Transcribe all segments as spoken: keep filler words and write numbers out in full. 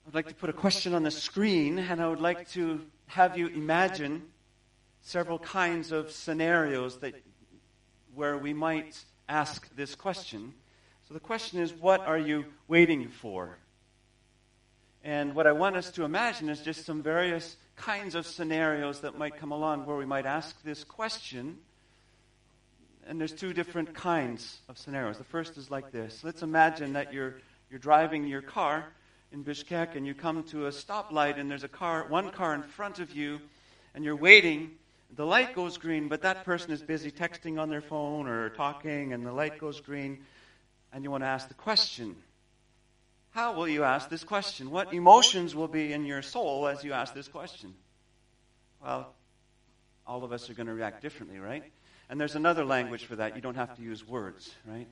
I'd like to put a question on the screen, and I would like to have you imagine several kinds of scenarios that where we might ask this question. So the question is, what are you waiting for? And what I want us to imagine is just some various kinds of scenarios that might come along where we might ask this question. And there's two different kinds of scenarios. The first is like this. Let's imagine that you're you're driving your car in Bishkek, and you come to a stoplight, and there's a car, one car in front of you, and you're waiting. The light goes green, but that person is busy texting on their phone or talking, and the light goes green, and you want to ask the question. How will you ask this question? What emotions will be in your soul as you ask this question? Well, all of us are going to react differently, right? And there's another language for that. You don't have to use words, right?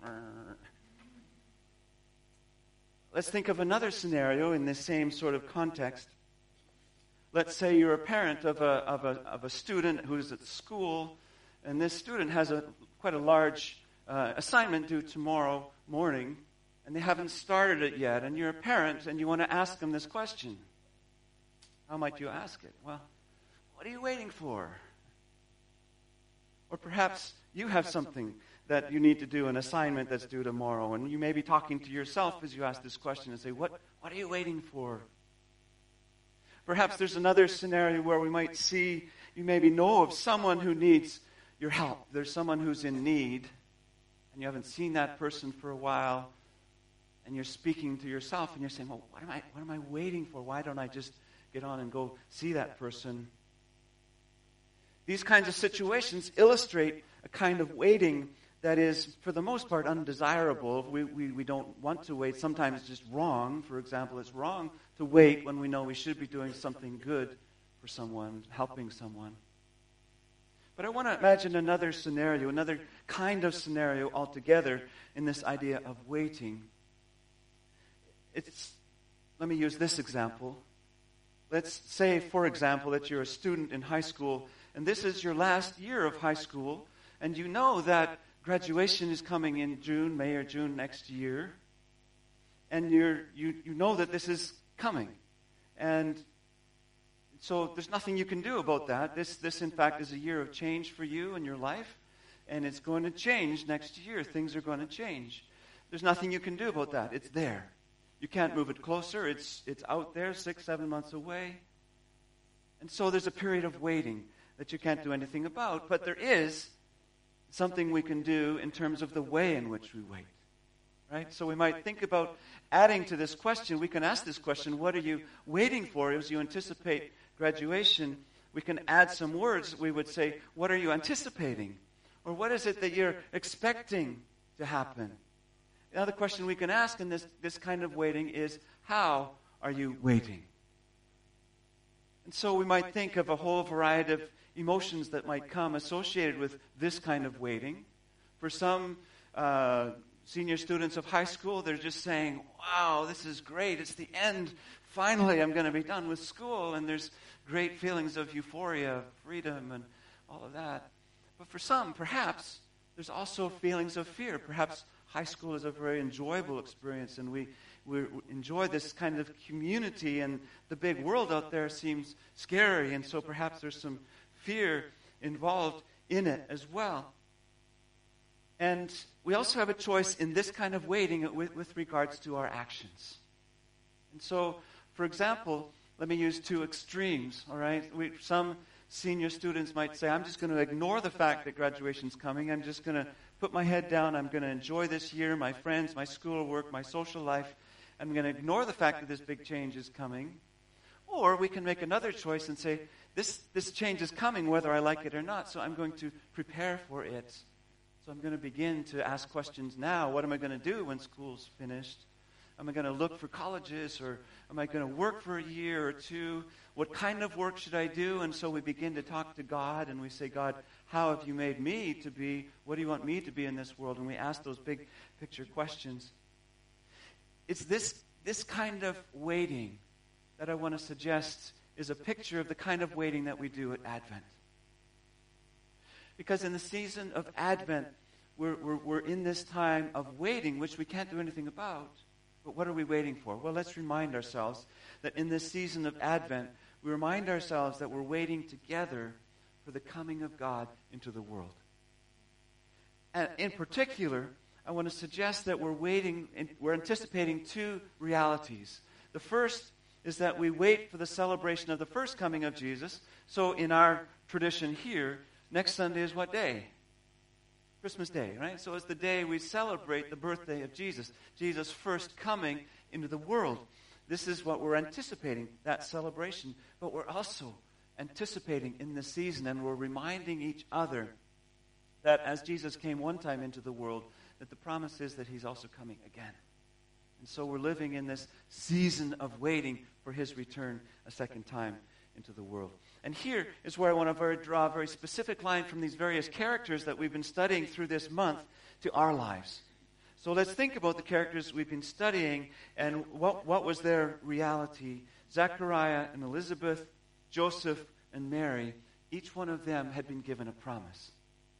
Let's think of another scenario in this same sort of context. Let's say you're a parent of a of a of a student who's at school, and this student has a quite a large uh, assignment due tomorrow morning, and they haven't started it yet. And you're a parent, and you want to ask them this question. How might you ask it? Well, what are you waiting for? Or perhaps you have something that you need to do, an assignment that's due tomorrow, and you may be talking to yourself as you ask this question and say, what, what are you waiting for? Perhaps there's another scenario where we might see, you maybe know of someone who needs your help. There's someone who's in need, and you haven't seen that person for a while, and you're speaking to yourself, and you're saying, well, what am I, what am I waiting for? Why don't I just get on and go see that person? These kinds of situations illustrate a kind of waiting that is, for the most part, undesirable. We, we, we don't want to wait. Sometimes it's just wrong. For example, it's wrong to wait when we know we should be doing something good for someone, helping someone. But I want to imagine another scenario, another kind of scenario altogether in this idea of waiting. It's, let me use this example. Let's say, for example, that you're a student in high school, and this is your last year of high school, and you know that graduation is coming in June, May or June next year, and you're, you you know that this is coming. And so there's nothing you can do about that. This, this in fact, is a year of change for you in your life, and it's going to change next year. Things are going to change. There's nothing you can do about that. It's there. You can't move it closer. It's it's out there, six, seven months away. And so there's a period of waiting that you can't do anything about. But there is something we can do in terms of the way in which we wait. Right? So we might think about adding to this question. We can ask this question, what are you waiting for? As you anticipate graduation, we can add some words. We would say, what are you anticipating? Or what is it that you're expecting to happen? Another question we can ask in this, this kind of waiting is, how are you waiting? And so we might think of a whole variety of emotions that might come associated with this kind of waiting. For some uh, senior students of high school, they're just saying, wow, this is great. It's the end. Finally, I'm going to be done with school. And there's great feelings of euphoria, freedom, and all of that. But for some, perhaps, there's also feelings of fear. Perhaps high school is a very enjoyable experience, and we, we enjoy this kind of community, and the big world out there seems scary, and so perhaps there's some fear involved in it as well. And we also have a choice in this kind of waiting with, with regards to our actions. And so, for example, let me use two extremes, all right? We, some senior students might say, I'm just going to ignore the fact that graduation's coming. I'm just going to put my head down. I'm going to enjoy this year, my friends, my schoolwork, my social life. I'm going to ignore the fact that this big change is coming. Or we can make another choice and say, this, this change is coming whether I like it or not, so I'm going to prepare for it. So I'm going to begin to ask questions now. What am I going to do when school's finished? Am I going to look for colleges, or am I going to work for a year or two? What kind of work should I do? And so we begin to talk to God, and we say, God, how have you made me to be? What do you want me to be in this world? And we ask those big picture questions. It's this, this kind of waiting that I want to suggest is a picture of the kind of waiting that we do at Advent. Because in the season of Advent, we're, we're, we're in this time of waiting, which we can't do anything about. But what are we waiting for? Well, let's remind ourselves that in this season of Advent, we remind ourselves that we're waiting together for the coming of God into the world. And in particular, I want to suggest that we're waiting, we're anticipating two realities. The first is that we wait for the celebration of the first coming of Jesus. So in our tradition here, next Sunday is what day? Christmas Day, right? So it's the day we celebrate the birthday of Jesus, Jesus' first coming into the world. This is what we're anticipating, that celebration. But we're also anticipating in this season, and we're reminding each other that as Jesus came one time into the world, that the promise is that he's also coming again. And so we're living in this season of waiting for his return a second time into the world. And here is where I want to very, draw a very specific line from these various characters that we've been studying through this month to our lives. So let's think about the characters we've been studying and what, what was their reality. Zechariah and Elizabeth, Joseph and Mary, each one of them had been given a promise.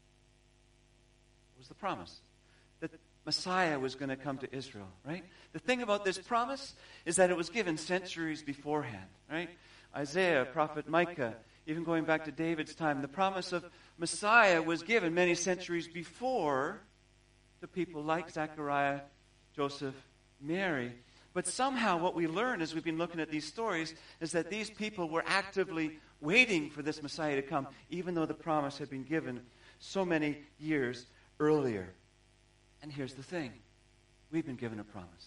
What was the promise? That Messiah was going to come to Israel, right? The thing about this promise is that it was given centuries beforehand, right? Isaiah, prophet Micah, even going back to David's time, the promise of Messiah was given many centuries before to people like Zechariah, Joseph, Mary. But somehow what we learn as we've been looking at these stories is that these people were actively waiting for this Messiah to come, even though the promise had been given so many years earlier. And here's the thing. We've been given a promise.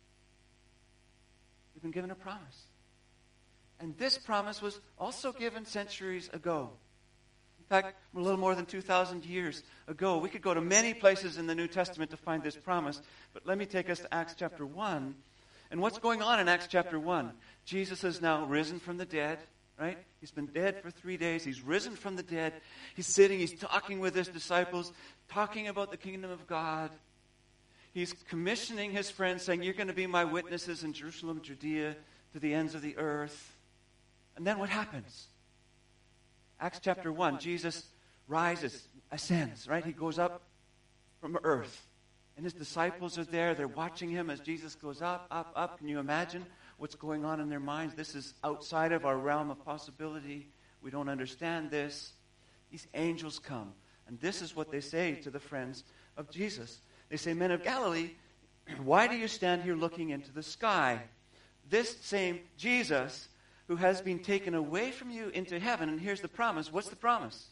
We've been given a promise. And this promise was also given centuries ago. In fact, a little more than two thousand years ago. We could go to many places in the New Testament to find this promise, but let me take us to Acts chapter one. And what's going on in Acts chapter one? Jesus has now risen from the dead, right? He's been dead for three days. He's risen from the dead. He's sitting, he's talking with his disciples, talking about the kingdom of God. He's commissioning his friends, saying, you're going to be my witnesses in Jerusalem, Judea, to the ends of the earth. And then what happens? Acts chapter one, Jesus rises, ascends, right? He goes up from earth. And his disciples are there. They're watching him as Jesus goes up, up, up. Can you imagine what's going on in their minds? This is outside of our realm of possibility. We don't understand this. These angels come. And this is what they say to the friends of Jesus. They say, men of Galilee, why do you stand here looking into the sky? This same Jesus who has been taken away from you into heaven. And here's the promise. What's the promise?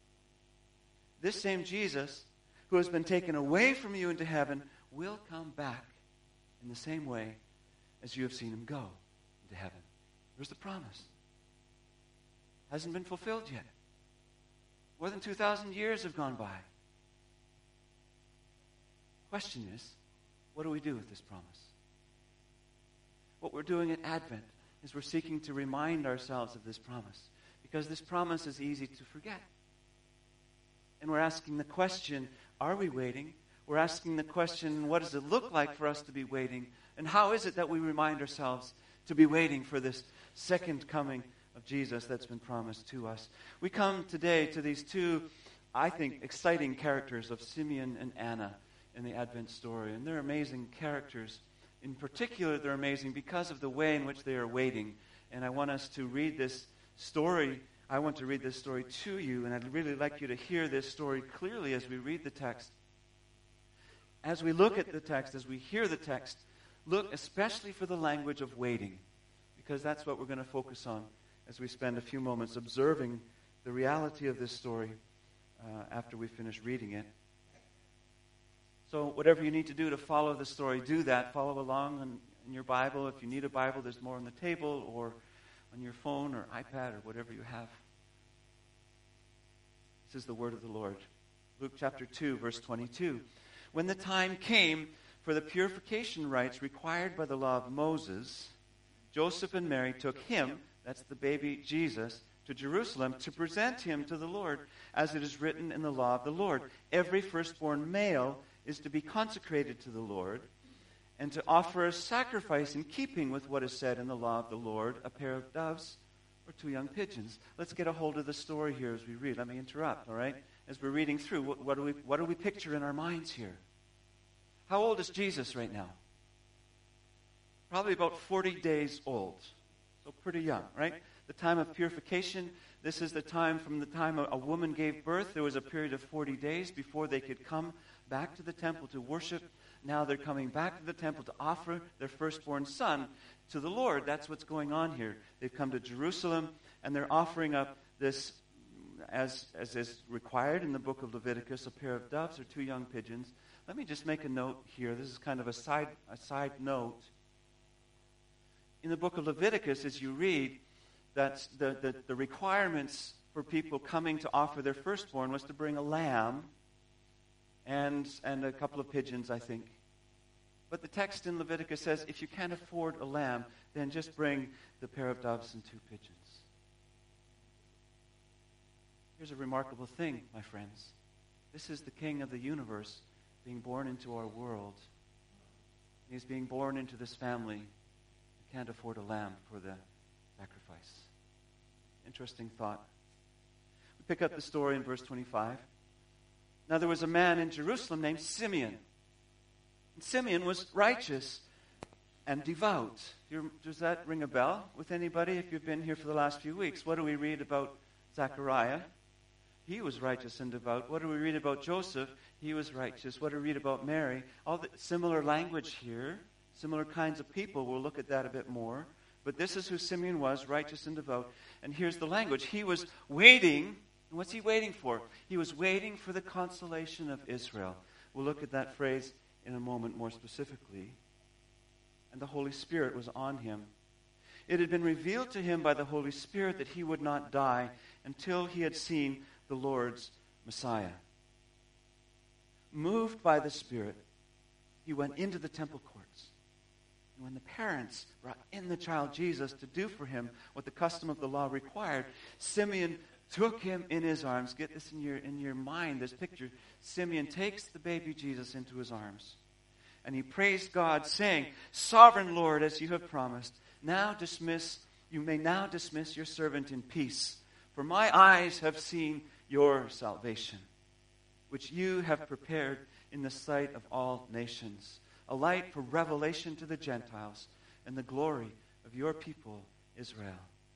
This same Jesus who has been taken away from you into heaven will come back in the same way as you have seen him go into heaven. There's the promise. Hasn't been fulfilled yet. More than two thousand years have gone by. Question is, what do we do with this promise? What we're doing at Advent is we're seeking to remind ourselves of this promise, because this promise is easy to forget. And we're asking the question, are we waiting? We're asking the question, what does it look like for us to be waiting? And how is it that we remind ourselves to be waiting for this second coming of Jesus that's been promised to us? We come today to these two, I think, exciting characters of Simeon and Anna in the Advent story. And they're amazing characters. In particular, they're amazing because of the way in which they are waiting. And I want us to read this story. I want to read this story to you, and I'd really like you to hear this story clearly as we read the text. As we look at the text, as we hear the text, look especially for the language of waiting, because that's what we're going to focus on as we spend a few moments observing the reality of this story uh, after we finish reading it. So whatever you need to do to follow the story, do that. Follow along in, in your Bible. If you need a Bible, there's more on the table or on your phone or iPad or whatever you have. This is the word of the Lord. Luke chapter two, verse twenty-two. When the time came for the purification rites required by the law of Moses, Joseph and Mary took him, that's the baby Jesus, to Jerusalem to present him to the Lord, as it is written in the law of the Lord. Every firstborn male is to be consecrated to the Lord, and to offer a sacrifice in keeping with what is said in the law of the Lord, a pair of doves or two young pigeons. Let's get a hold of the story here as we read. Let me interrupt, all right? As we're reading through, what, what do we what do we picture in our minds here? How old is Jesus right now? probably about forty days old. So pretty young, right? The time of purification, this is the time from the time a, a woman gave birth. There was a period of forty days before they could come back to the temple to worship. Now they're coming back to the temple to offer their firstborn son to the Lord. That's what's going on here. They've come to Jerusalem, and they're offering up this, as, as is required in the book of Leviticus, a pair of doves or two young pigeons. Let me just make a note here. This is kind of a side, a side note. In the book of Leviticus, as you read, that the, the, the requirements for people coming to offer their firstborn was to bring a lamb and, and a couple of pigeons, I think. But the text in Leviticus says, if you can't afford a lamb, then just bring the pair of doves and two pigeons. Here's a remarkable thing, my friends. This is the King of the universe being born into our world. He's being born into this family. We can't afford a lamb for the sacrifice. Interesting thought. We pick up the story in verse twenty-five. Now there was a man in Jerusalem named Simeon. And Simeon was righteous and devout. Does that ring a bell with anybody if you've been here for the last few weeks? What do we read about Zechariah? He was righteous and devout. What do we read about Joseph? He was righteous. What do we read about Mary? All the similar language here, similar kinds of people. We'll look at that a bit more. But this is who Simeon was, righteous and devout. And here's the language. He was waiting. And what's he waiting for? He was waiting for the consolation of Israel. We'll look at that phrase in a moment more specifically. And the Holy Spirit was on him. It had been revealed to him by the Holy Spirit that he would not die until he had seen the Lord's Messiah. Moved by the Spirit, he went into the temple courts. And when the parents brought in the child Jesus to do for him what the custom of the law required, Simeon took him in his arms. Get this in your, in your mind, this picture. Simeon takes the baby Jesus into his arms. And he praised God, saying, Sovereign Lord, as you have promised, now dismiss, you may now dismiss your servant in peace. For my eyes have seen your salvation, which you have prepared in the sight of all nations, a light for revelation to the Gentiles and the glory of your people, Israel.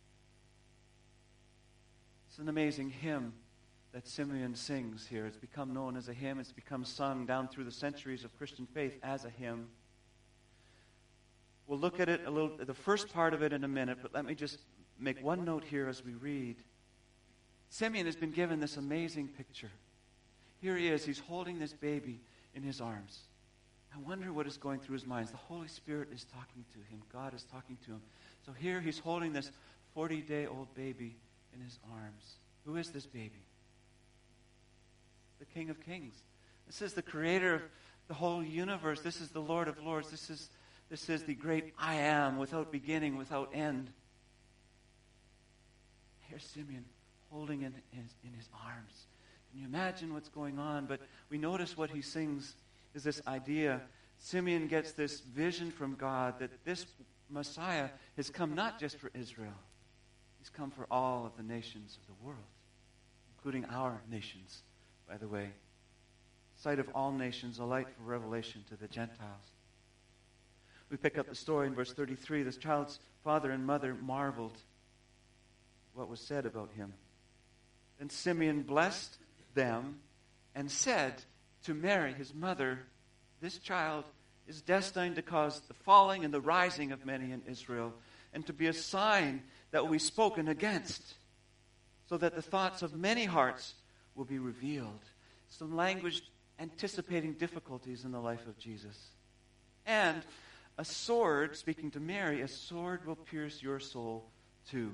It's an amazing hymn that Simeon sings here. It's become known as a hymn. It's become sung down through the centuries of Christian faith as a hymn. We'll look at it a little, the first part of it in a minute, but let me just make one note here as we read. Simeon has been given this amazing picture. Here he is. He's holding this baby in his arms. I wonder what is going through his mind. The Holy Spirit is talking to him. God is talking to him. So here he's holding this forty-day-old baby in his arms. Who is this baby? The King of Kings. This is the creator of the whole universe. This is the Lord of Lords. This is, this is the great I am, without beginning, without end. Here's Simeon holding in his, in his arms. Can you imagine what's going on? But we notice what he sings is this idea. Simeon gets this vision from God that this Messiah has come not just for Israel. He's come for all of the nations of the world, including our nations, by the way. Sight of all nations, a light for revelation to the Gentiles. We pick up the story in verse thirty-three. This child's father and mother marveled what was said about him. Then Simeon blessed them and said to Mary, his mother, this child is destined to cause the falling and the rising of many in Israel, and to be a sign that will be spoken against, so that the thoughts of many hearts will be revealed. Some language anticipating difficulties in the life of Jesus. And a sword, speaking to Mary, a sword will pierce your soul too.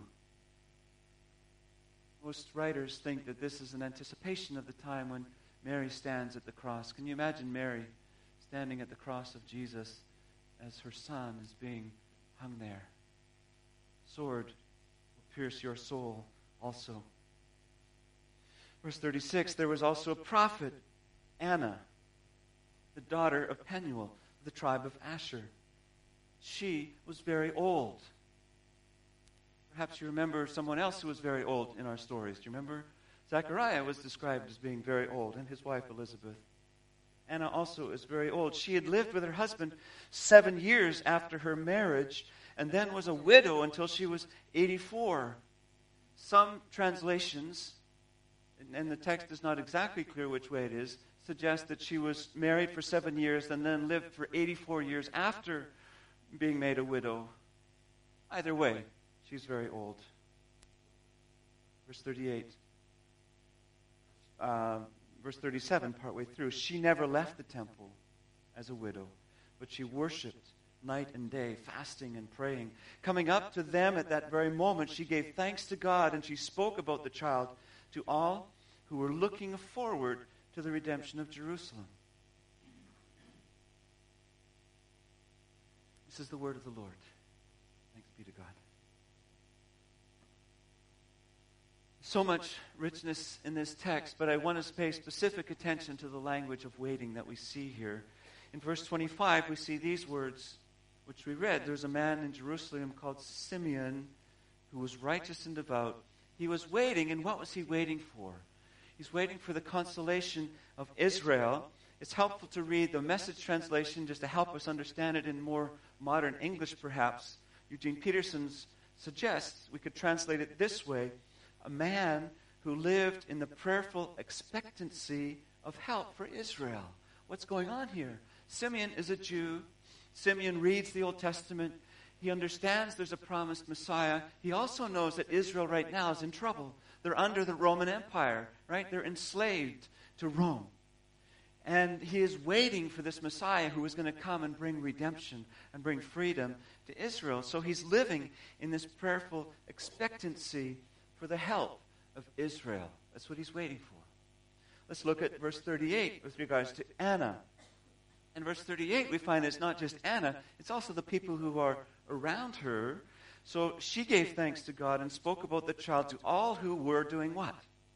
Most writers think that this is an anticipation of the time when Mary stands at the cross. Can you imagine Mary standing at the cross of Jesus as her son is being hung there? Sword will pierce your soul also. Verse thirty-six, there was also a prophet, Anna, the daughter of Penuel, of the tribe of Asher. She was very old. Perhaps you remember someone else who was very old in our stories. Do you remember? Zechariah was described as being very old, and his wife Elizabeth. Anna also is very old. She had lived with her husband seven years after her marriage and then was a widow until she was eighty-four. Some translations, and the text is not exactly clear which way it is, suggest that she was married for seven years and then lived for eighty-four years after being made a widow. Either way, she's very old. Verse thirty-eight. Uh, verse thirty-seven, partway through. She never left the temple as a widow, but she worshipped night and day, fasting and praying. Coming up to them at that very moment, she gave thanks to God, and she spoke about the child to all who were looking forward to the redemption of Jerusalem. This is the word of the Lord. Thanks be to God. So much richness in this text, but I want to pay specific attention to the language of waiting that we see here. In verse twenty-five, we see these words, which we read. There's a man in Jerusalem called Simeon who was righteous and devout. He was waiting, and what was he waiting for? He's waiting for the consolation of Israel. It's helpful to read the Message translation just to help us understand it in more modern English, perhaps. Eugene Peterson suggests we could translate it this way: a man who lived in the prayerful expectancy of help for Israel. What's going on here? Simeon is a Jew. Simeon reads the Old Testament. He understands there's a promised Messiah. He also knows that Israel right now is in trouble. They're under the Roman Empire, right? They're enslaved to Rome. And he is waiting for this Messiah who is going to come and bring redemption and bring freedom to Israel. So he's living in this prayerful expectancy for the help of Israel. That's what he's waiting for. Let's look at verse thirty-eight with regards to Anna. In verse thirty-eight, we find it's not just Anna, it's also the people who are around her. So she gave thanks to God and spoke about the child to all who were doing what?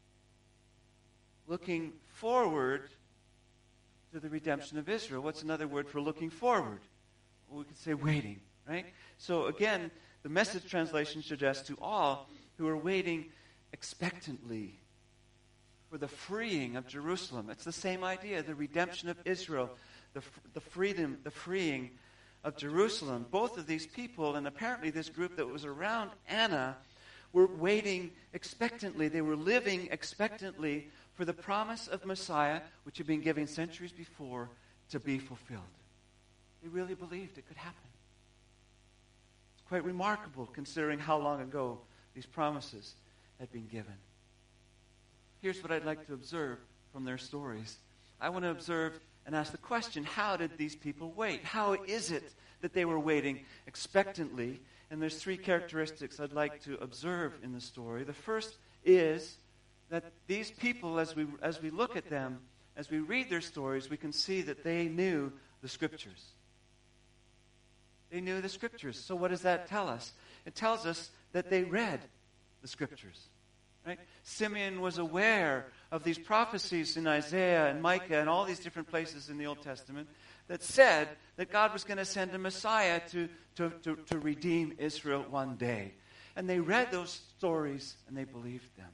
Looking forward to the redemption of Israel. What's another word for looking forward? Well, we could say waiting, right? So again, the Message translation suggests to all who are waiting expectantly for the freeing of Jerusalem. It's the same idea, the redemption of Israel, the, the freedom, the freeing of Jerusalem. Both of these people, and apparently this group that was around Anna, were waiting expectantly. They were living expectantly for the promise of Messiah, which had been given centuries before, to be fulfilled. They really believed it could happen. It's quite remarkable considering how long ago these promises had been given. Here's what I'd like to observe from their stories. I want to observe and ask the question, how did these people wait? How is it that they were waiting expectantly? And there's three characteristics I'd like to observe in the story. The first is that these people, as we as we look at them, as we read their stories, we can see that they knew the Scriptures. They knew the Scriptures. So what does that tell us? It tells us that they read the Scriptures. Right? Simeon was aware of these prophecies in Isaiah and Micah and all these different places in the Old Testament that said that God was going to send a Messiah to, to, to, to redeem Israel one day. And they read those stories and they believed them.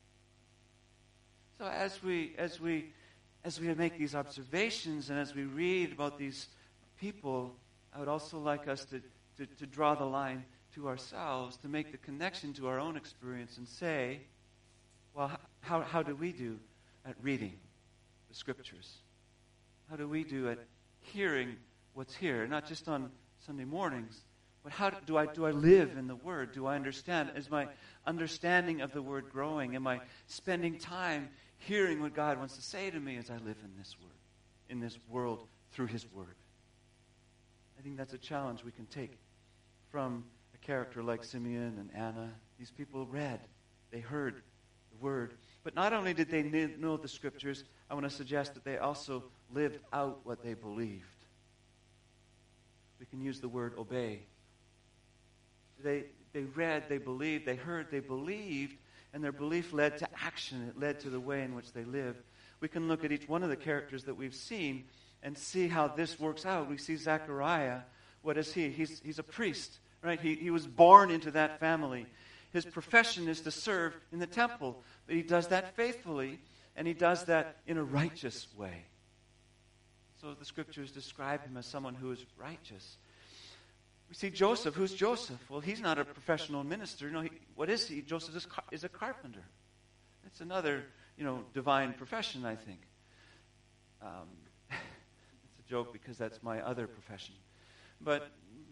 So as we as we as we make these observations and as we read about these people, I would also like us to, to, to draw the line to ourselves, to make the connection to our own experience and say, well, how, how do we do at reading the Scriptures? How do we do at hearing what's here? Not just on Sunday mornings, but how do, do I do I live in the Word? Do I understand? Is my understanding of the Word growing? Am I spending time hearing what God wants to say to me as I live in this Word, in this world through His Word? I think that's a challenge we can take from a character like Simeon and Anna. These people read, they heard the Word. But not only did they know the Scriptures, I want to suggest that they also lived out what they believed. We can use the word obey. They, they read, they believed, they heard, they believed, and their belief led to action. It led to the way in which they lived. We can look at each one of the characters that we've seen and see how this works out. We see Zechariah. What is he? He's, he's a priest, right? He, he was born into that family. His profession is to serve in the temple. But he does that faithfully, and he does that in a righteous way. So the scriptures describe him as someone who is righteous. We see Joseph. Who's Joseph? Well, he's not a professional minister. No, he, what is he? Joseph is, is a carpenter. It's another, you know, divine profession, I think. Um, it's a joke because that's my other profession. But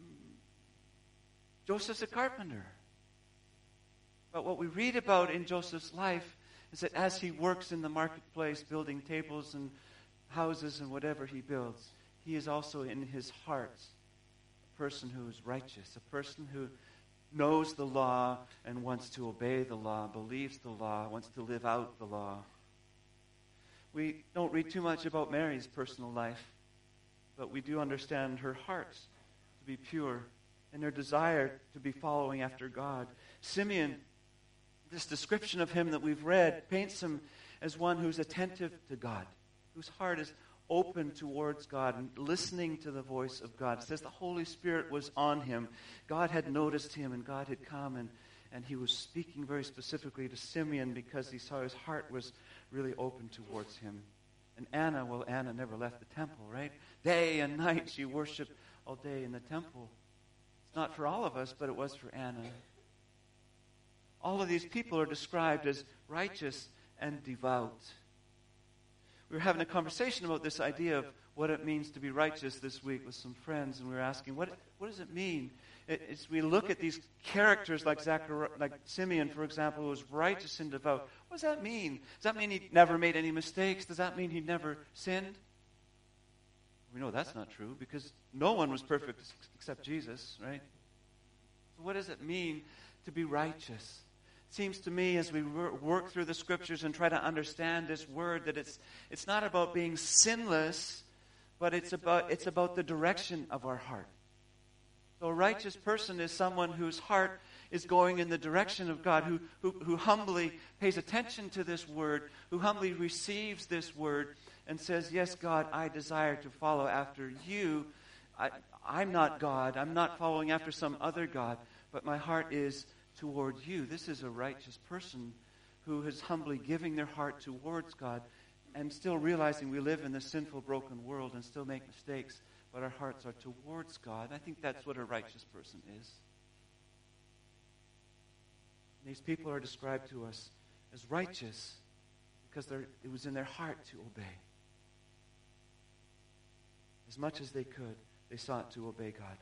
Joseph's a carpenter. But what we read about in Joseph's life is that as he works in the marketplace, building tables and houses and whatever he builds, he is also in his heart a person who is righteous, a person who knows the law and wants to obey the law, believes the law, wants to live out the law. We don't read too much about Mary's personal life, but we do understand her heart to be pure and her desire to be following after God. Simeon, this description of him that we've read, paints him as one who's attentive to God, whose heart is open towards God and listening to the voice of God. It says the Holy Spirit was on him. God had noticed him and God had come and, and he was speaking very specifically to Simeon because he saw his heart was really open towards him. And Anna, well, Anna never left the temple, right? Day and night she worshiped all day in the temple. It's not for all of us, but it was for Anna. All of these people are described as righteous and devout. We were having a conversation about this idea of what it means to be righteous this week with some friends, and we were asking, what, what does it mean? It, it's, we look at these characters like Zachari- like Simeon, for example, who was righteous and devout. What does that mean? Does that mean he never made any mistakes? Does that mean he never sinned? We know that's not true because no one was perfect except Jesus, right? So what does it mean to be righteous? It seems to me as we work through the scriptures and try to understand this word that it's it's not about being sinless, but it's about it's about the direction of our heart. So a righteous person is someone whose heart is going in the direction of God, who, who, who humbly pays attention to this word, who humbly receives this word and says, yes, God, I desire to follow after you. I, I'm not God. I'm not following after some other God, but my heart is toward you. This is a righteous person who is humbly giving their heart towards God and still realizing we live in this sinful, broken world and still make mistakes, but our hearts are towards God. I think that's what a righteous person is. These people are described to us as righteous because it was in their heart to obey. As much as they could, they sought to obey God.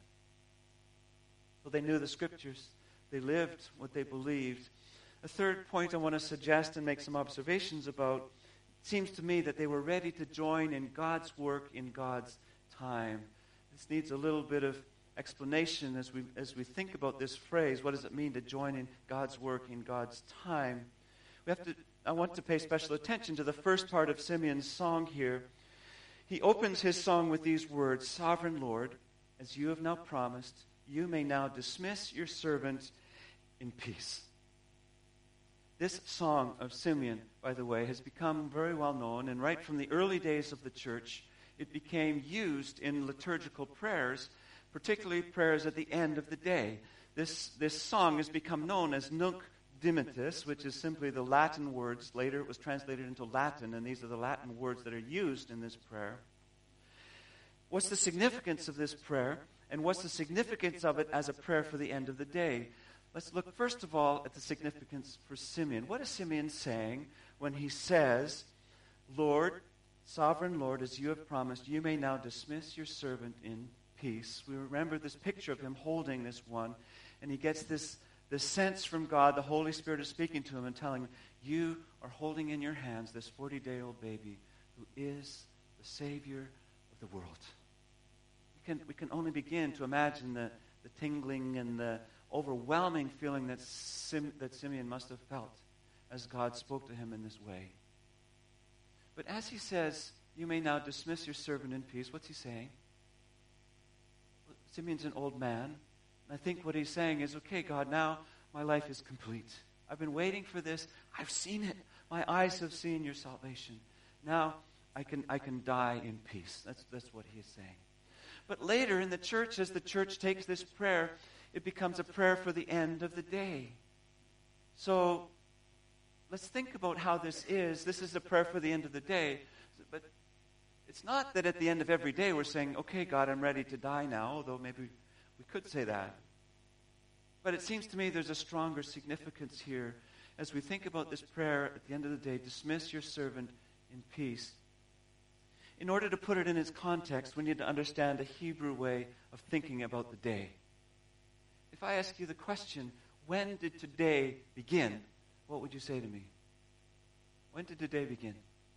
So they knew the scriptures. They lived what they believed. A third point I want to suggest and make some observations about, it seems to me that they were ready to join in God's work in God's time. This needs a little bit of explanation as we as we think about this phrase. What does it mean to join in God's work in God's time? We have to. I want to pay special attention to the first part of Simeon's song here. He opens his song with these words, "Sovereign Lord, as you have now promised, you may now dismiss your servant in peace." This song of Simeon, by the way, has become very well known, and right from the early days of the church, it became used in liturgical prayers, particularly prayers at the end of the day. This, this song has become known as Nunc Dimittis, which is simply the Latin words. Later it was translated into Latin, and these are the Latin words that are used in this prayer. What's the significance of this prayer, and what's the significance of it as a prayer for the end of the day? Let's look first of all at the significance for Simeon. What is Simeon saying when he says, "Lord, sovereign Lord, as you have promised, you may now dismiss your servant in peace"? We remember this picture of him holding this one, and he gets this, this sense from God. The Holy Spirit is speaking to him and telling him, you are holding in your hands this forty-day-old baby who is the Savior of the world. We can, we can only begin to imagine the, the tingling and the overwhelming feeling that, Sim, that Simeon must have felt as God spoke to him in this way. But as he says, you may now dismiss your servant in peace, what's he saying? Simeon's an old man. And I think what he's saying is, okay, God, now my life is complete. I've been waiting for this. I've seen it. My eyes have seen your salvation. Now I can I can die in peace. That's that's what he is saying. But later in the church, as the church takes this prayer, it becomes a prayer for the end of the day. So let's think about how this is. This is a prayer for the end of the day. But It's not that at the end of every day we're saying, okay, God, I'm ready to die now, although maybe we could say that. But it seems to me there's a stronger significance here as we think about this prayer at the end of the day, dismiss your servant in peace. In order to put it in its context, we need to understand a Hebrew way of thinking about the day. If I ask you the question, when did today begin? What would you say to me? When did today begin?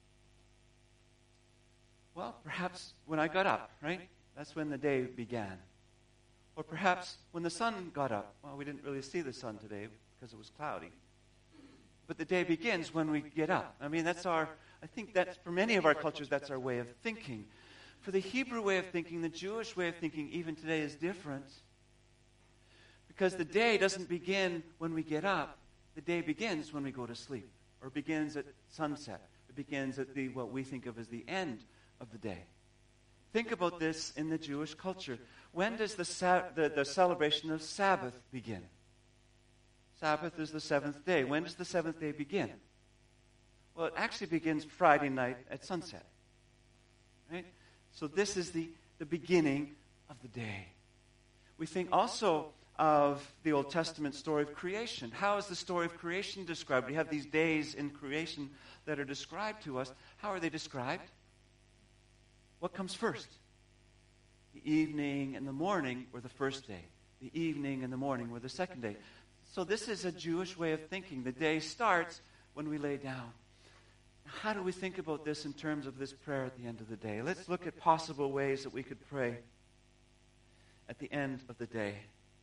Well, perhaps when I got up, right? That's when the day began. Or perhaps when the sun got up. Well, we didn't really see the sun today because it was cloudy. But the day begins when we get up. I mean, that's our, I think that's, for many of our cultures, that's our way of thinking. For the Hebrew way of thinking, the Jewish way of thinking, even today is different. Because the day doesn't begin when we get up. The day begins when we go to sleep. Or begins at sunset. It begins at the what we think of as the end of the day. Think about this in the Jewish culture. When does the, sa- the, the celebration of Sabbath begin? Sabbath is the seventh day. When does the seventh day begin? Well, it actually begins Friday night at sunset. Right? So this is the, the beginning of the day. We think also of the Old Testament story of creation. How is the story of creation described? We have these days in creation that are described to us. How are they described? What comes first? The evening and the morning were the first day. The evening and the morning were the second day. So this is a Jewish way of thinking. The day starts when we lay down. How do we think about this in terms of this prayer at the end of the day? Let's look at possible ways that we could pray at the end of the day.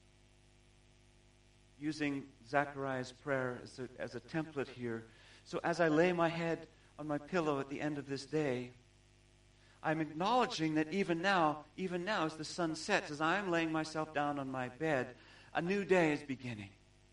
Using Zechariah's prayer as a, as a template here. So as I lay my head on my pillow at the end of this day, I'm acknowledging that even now, even now as the sun sets, as I'm laying myself down on my bed, a new day is beginning.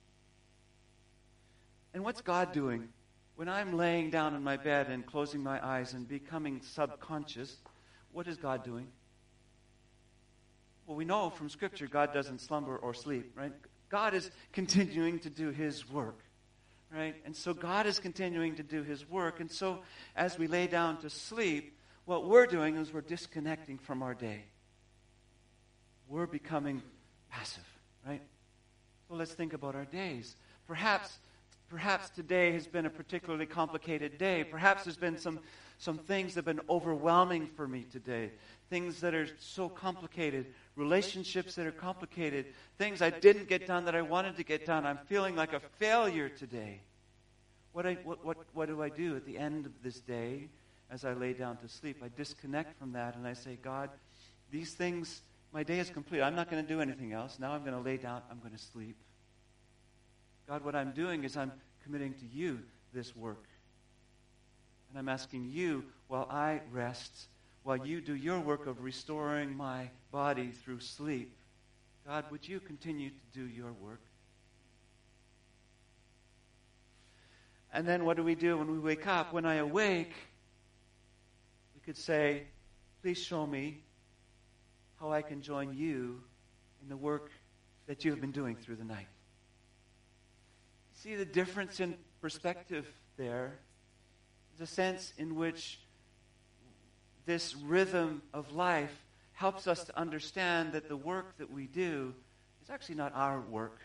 And what's God doing? When I'm laying down on my bed and closing my eyes and becoming subconscious, what is God doing? Well, we know from Scripture God doesn't slumber or sleep, right? God is continuing to do His work, right? And so God is continuing to do His work. And so as we lay down to sleep, what we're doing is we're disconnecting from our day. We're becoming passive, right? So let's think about our days. Perhaps Perhaps today has been a particularly complicated day. Perhaps there's been some, some things that have been overwhelming for me today. Things that are so complicated. Relationships that are complicated. Things I didn't get done that I wanted to get done. I'm feeling like a failure today. What, I, what, what, what do I do at the end of this day as I lay down to sleep? I disconnect from that and I say, God, these things, my day is complete. I'm not going to do anything else. Now I'm going to lay down. I'm going to sleep. God, what I'm doing is I'm committing to you this work. And I'm asking you, while I rest, while you do your work of restoring my body through sleep, God, would you continue to do your work? And then what do we do when we wake up? When I awake, we could say, please show me how I can join you in the work that you have been doing through the night. See the difference in perspective there? There's a sense in which this rhythm of life helps us to understand that the work that we do is actually not our work.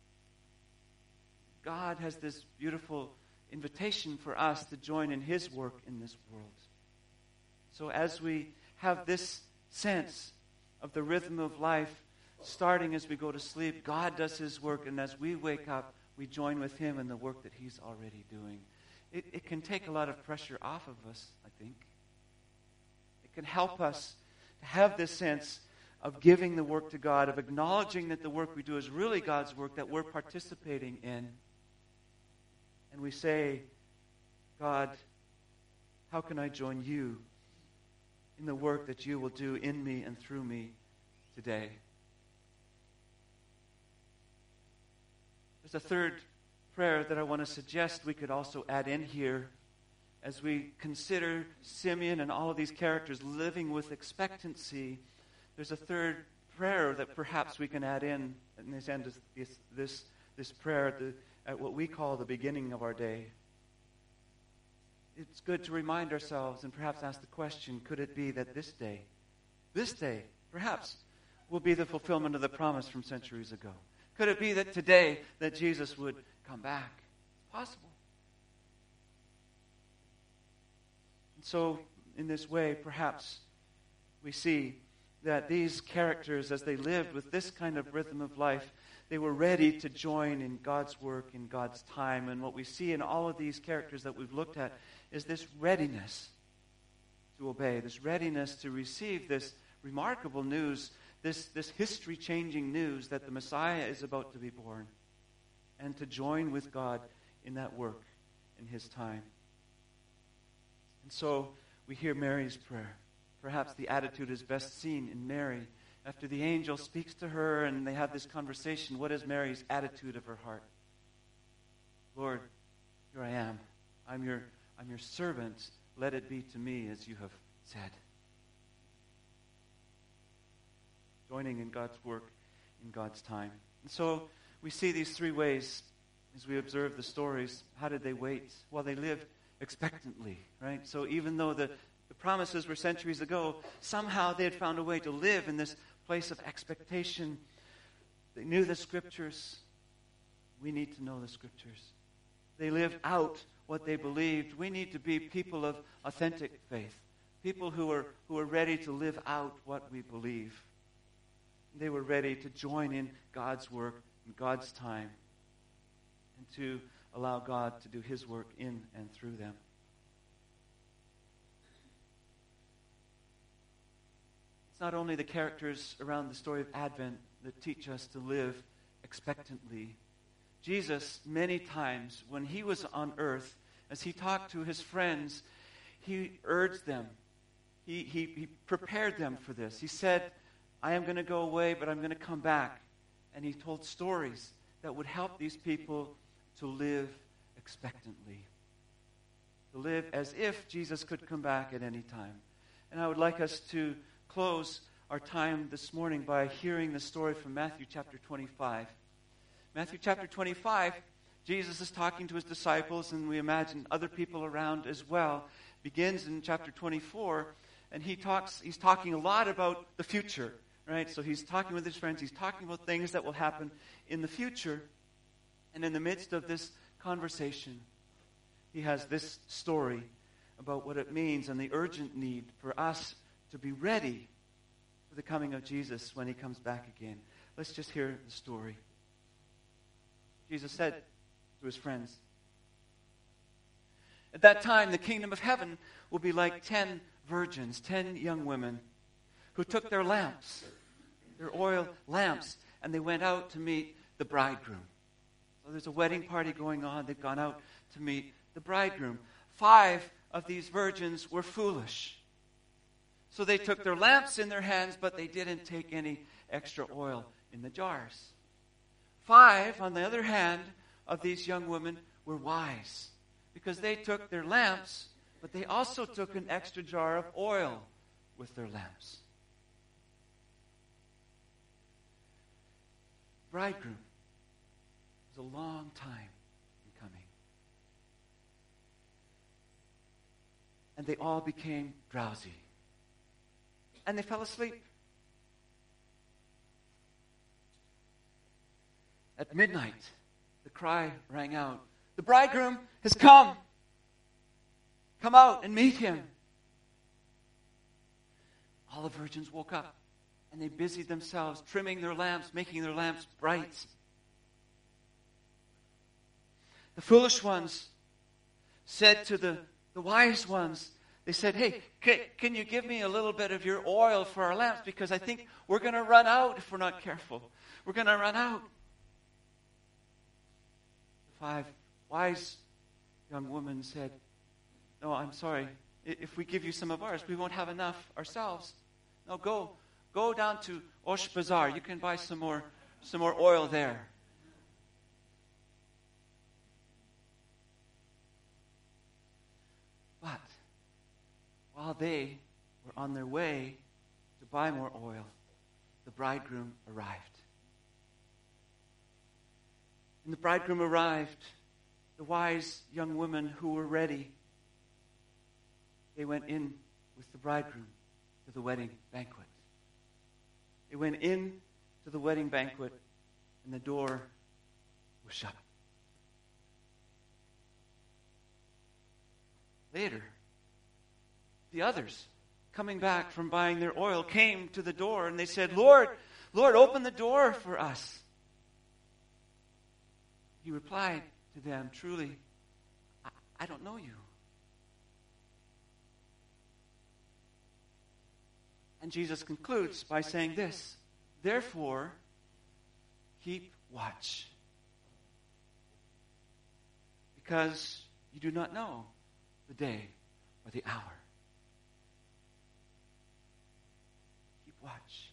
God has this beautiful invitation for us to join in His work in this world. So as we have this sense of the rhythm of life starting as we go to sleep, God does His work, and as we wake up, we join with Him in the work that He's already doing. It, it can take a lot of pressure off of us, I think. It can help us to have this sense of giving the work to God, of acknowledging that the work we do is really God's work that we're participating in. And we say, God, how can I join you in the work that you will do in me and through me today? There's a third prayer that I want to suggest we could also add in here as we consider Simeon and all of these characters living with expectancy. There's a third prayer that perhaps we can add in, and this end is this, this, this prayer at, the, at what we call the beginning of our day. it's good to remind ourselves and perhaps ask the question, could it be that this day, this day, perhaps, will be the fulfillment of the promise from centuries ago? Could it be that today that Jesus would come back? It's possible. And so, in this way, perhaps we see that these characters, as they lived with this kind of rhythm of life, they were ready to join in God's work, in God's time. And what we see in all of these characters that we've looked at is this readiness to obey, this readiness to receive this remarkable news, this, this history-changing news that the Messiah is about to be born, and to join with God in that work in his time. And so we hear Mary's prayer. Perhaps the attitude is best seen in Mary. After the angel speaks to her and they have this conversation, what is Mary's attitude of her heart? Lord, here I am. I'm your, I'm your servant. Let it be to me as you have said. Joining in God's work in God's time. And so we see these three ways as we observe the stories. How did they wait? Well, they lived expectantly, right? So even though the, the promises were centuries ago, somehow they had found a way to live in this place of expectation. They knew the Scriptures. We need to know the Scriptures. They lived out what they believed. We need to be people of authentic faith, people who are who are ready to live out what we believe. They were ready to join in God's work in God's time and to allow God to do his work in and through them. It's not only the characters around the story of Advent that teach us to live expectantly. Jesus, many times when he was on earth, as he talked to his friends, he urged them. He, he, he prepared them for this. He said, I am going to go away, but I'm going to come back. And he told stories that would help these people to live expectantly, to live as if Jesus could come back at any time. And I would like us to close our time this morning by hearing the story from Matthew chapter twenty-five. Matthew chapter twenty-five, Jesus is talking to his disciples, and we imagine other people around as well. Begins in chapter twenty-four, and he talks. He's talking a lot about the future, right? So he's talking with his friends. He's talking about things that will happen in the future. And in the midst of this conversation, he has this story about what it means and the urgent need for us to be ready for the coming of Jesus when he comes back again. Let's just hear the story. Jesus said to his friends, at that time, the kingdom of heaven will be like ten virgins, ten young women, who took their lamps, their oil lamps, and they went out to meet the bridegroom. So there's a wedding party going on. They've gone out to meet the bridegroom. Five of these virgins were foolish. So they took their lamps in their hands, but they didn't take any extra oil in the jars. Five, on the other hand, of these young women were wise, because they took their lamps, but they also took an extra jar of oil with their lamps. Bridegroom was a long time in coming. And they all became drowsy. And they fell asleep. At midnight, the cry rang out, the bridegroom has come. Come out and meet him. All the virgins woke up and they busied themselves trimming their lamps, making their lamps bright. The foolish ones said to the, the wise ones, they said, hey, can, can you give me a little bit of your oil for our lamps? Because I think we're going to run out if we're not careful. We're going to run out. The five wise young women said, no, I'm sorry. If we give you some of ours, we won't have enough ourselves. No, go. Go down to Osh Bazaar. You can buy some more, some more oil there. But while they were on their way to buy more oil, the bridegroom arrived. And the bridegroom arrived. The wise young women who were ready they went in with the bridegroom to the wedding banquet. They went in to the wedding banquet, and the door was shut. Later, the others, coming back from buying their oil, came to the door, and they said, Lord, Lord, open the door for us. He replied to them, truly, I, I don't know you. And Jesus concludes by saying this, therefore, keep watch, because you do not know the day or the hour. Keep watch.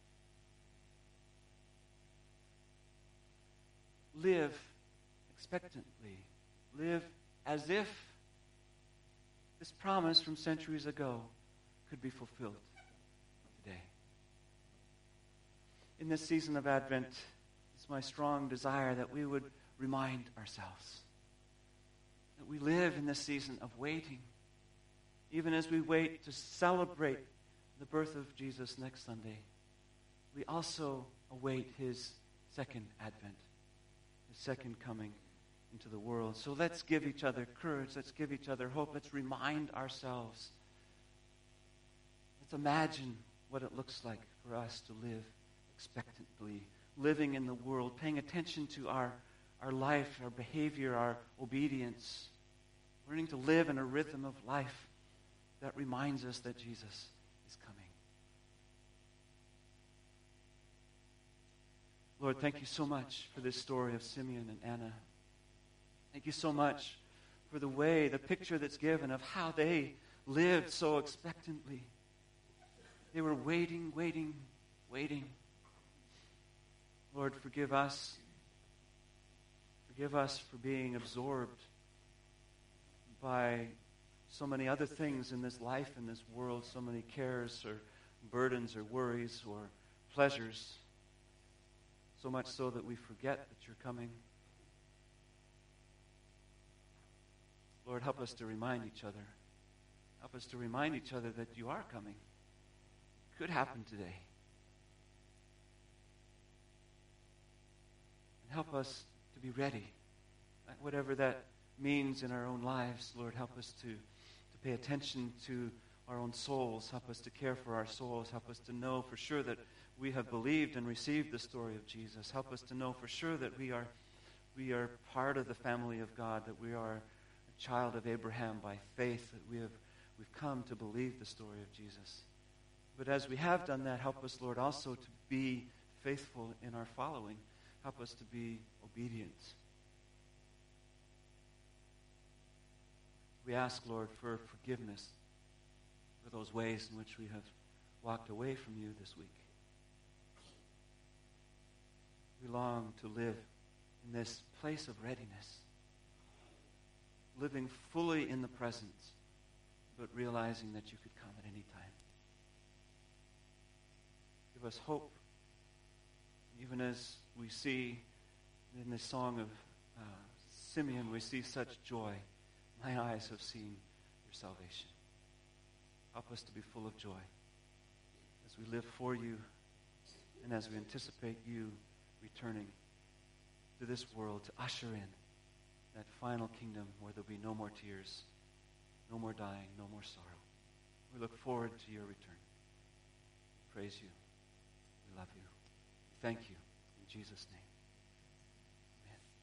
Live expectantly. Live as if this promise from centuries ago could be fulfilled today. In this season of Advent, it's my strong desire that we would remind ourselves that we live in this season of waiting, even as we wait to celebrate the birth of Jesus next Sunday. We also await his second advent, his second coming into the world. So let's give each other courage. Let's give each other hope. Let's remind ourselves. Let's imagine what it looks like for us to live expectantly, living in the world, paying attention to our, our life, our behavior, our obedience, learning to live in a rhythm of life that reminds us that Jesus is coming. Lord, thank you so much for this story of Simeon and Anna. Thank you so much for the way, the picture that's given of how they lived so expectantly. They were waiting, waiting, waiting. Lord, forgive us. Forgive us for being absorbed by so many other things in this life, in this world, so many cares or burdens or worries or pleasures, so much so that we forget that you're coming. Lord, help us to remind each other. Help us to remind each other that you are coming. It could happen today. And help us to be ready. Whatever that means in our own lives, Lord, help us to, to pay attention to our own souls. Help us to care for our souls. Help us to know for sure that we have believed and received the story of Jesus. Help us to know for sure that we are, we are part of the family of God, that we are a child of Abraham by faith, that we have we've come to believe the story of Jesus. But as we have done that, help us, Lord, also to be faithful in our following. Help us to be obedient. We ask, Lord, for forgiveness for those ways in which we have walked away from you this week. We long to live in this place of readiness, living fully in the present, but realizing that you could come at any time. Give us hope, even as we see in this song of uh, Simeon, we see such joy. My eyes have seen your salvation. Help us to be full of joy as we live for you and as we anticipate you returning to this world to usher in that final kingdom where there'll be no more tears, no more dying, no more sorrow. We look forward to your return. We praise you. We love you. Thank you. In Jesus' name.